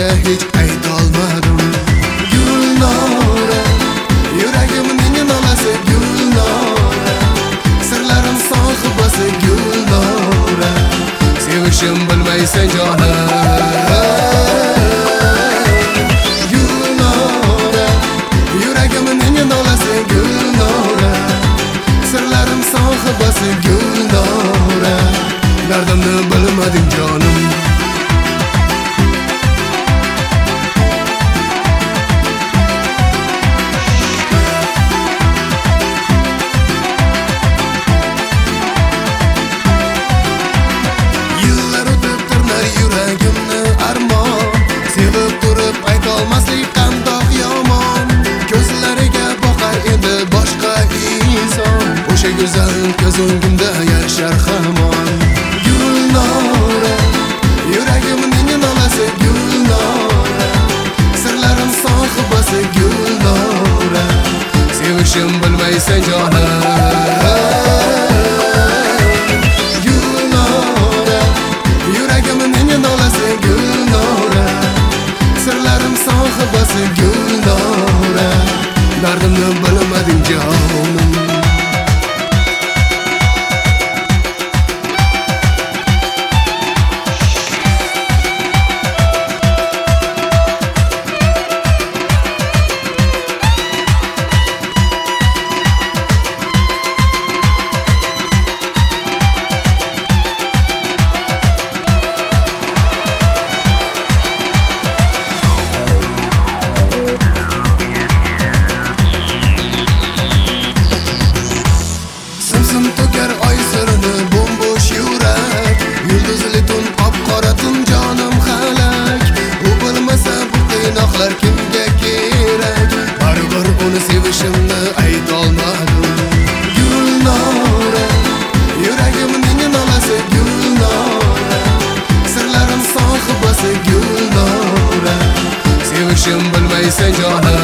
senga hech aytolmadim. Gulnora, yuragimning nolasi Gulnora, sirlarim sohibasi Gulnora, sevishim bilmaysan jonim. Gulnora, yuragimning nolasi Gulnora, sirlarim sohibasi Gulnora, dardimni bilmading jonim. Yillar o'tib tirnar yuragimni armon, sevib turib aytolmaslik qandoq yomon. Ko'zlariga boqar endi boshqa inson, o'sha go'zal ko'z o'ngimda yashar hamon. Gulnora, yuragimning nolasi Gulnora, sirlarim sohibasi Gulnora, sevishim bilmaysan jonim. Gulnora, yuragimning nolasi Gulnora, sirlarim sohibasi Gulnora, dardimni bilmading jonim. To'kar oy sirini bo'mbo'sh yurak, yulduzli tun qop-qora tun jonim halak. U bo'lmasa bu qiynoqlar kimga kerak, baribir uni sevishimni aytolmadim. Gulnora, yuragimning nolasi Gulnora, sirlarim sohibasi Gulnora, sevishim bilmaysan jonim.